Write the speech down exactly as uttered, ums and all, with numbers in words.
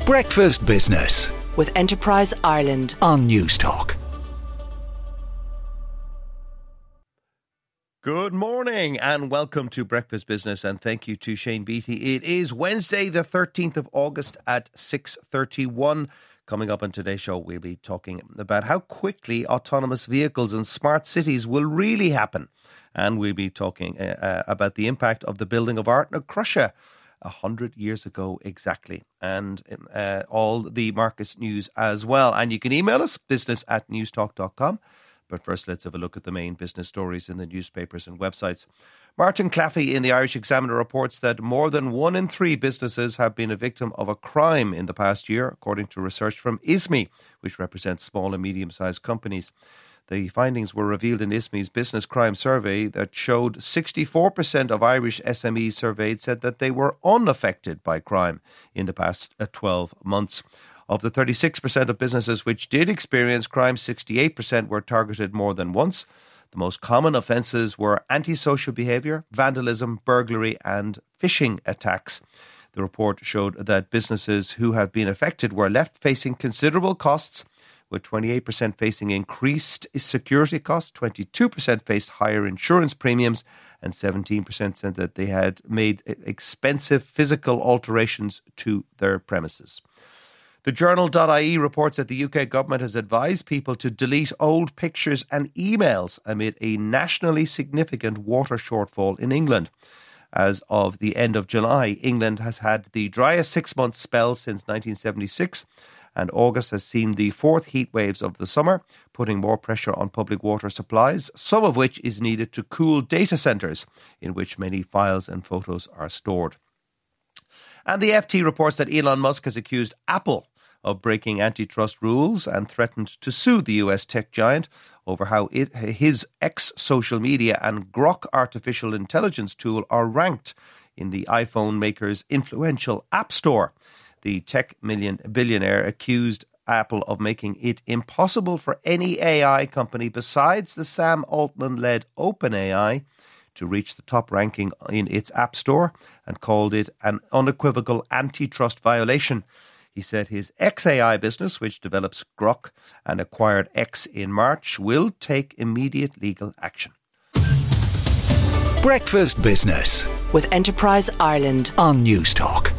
Breakfast Business with Enterprise Ireland on Newstalk. Good morning and welcome to Breakfast Business, and thank you to Shane Beattie. It is Wednesday the thirteenth of August at six thirty-one. Coming up on today's show, we'll be talking about how quickly autonomous vehicles and smart cities will really happen. And we'll be talking uh, about the impact of the building of Art na Crusha a hundred years ago exactly, and uh, all the markets news as well. And you can email us, business at newstalk dot com. But first, let's have a look at the main business stories in the newspapers and websites. Martin Claffey in the Irish Examiner reports that more than one in three businesses have been a victim of a crime in the past year, according to research from I S M E, which represents small and medium-sized companies. The findings were revealed in I S M E's Business Crime Survey that showed sixty-four percent of Irish S M Es surveyed said that they were unaffected by crime in the past twelve months. Of the thirty-six percent of businesses which did experience crime, sixty-eight percent were targeted more than once. The most common offences were antisocial behaviour, vandalism, burglary and phishing attacks. The report showed that businesses who have been affected were left facing considerable costs, with twenty-eight percent facing increased security costs, twenty-two percent faced higher insurance premiums, and seventeen percent said that they had made expensive physical alterations to their premises. The journal dot I E reports that the U K government has advised people to delete old pictures and emails amid a nationally significant water shortfall in England. As of the end of July, England has had the driest six-month spell since nineteen seventy-six, and August has seen the fourth heat waves of the summer, putting more pressure on public water supplies, some of which is needed to cool data centres, in which many files and photos are stored. And the F T reports that Elon Musk has accused Apple of breaking antitrust rules and threatened to sue the U S tech giant over how it, his X social media and Grok artificial intelligence tool are ranked in the iPhone maker's influential App Store. The tech million billionaire accused Apple of making it impossible for any A I company besides the Sam Altman-led OpenAI to reach the top ranking in its App Store, and called it an unequivocal antitrust violation. He said his X A I business, which develops Grok and acquired X in March, will take immediate legal action. Breakfast Business with Enterprise Ireland on Newstalk.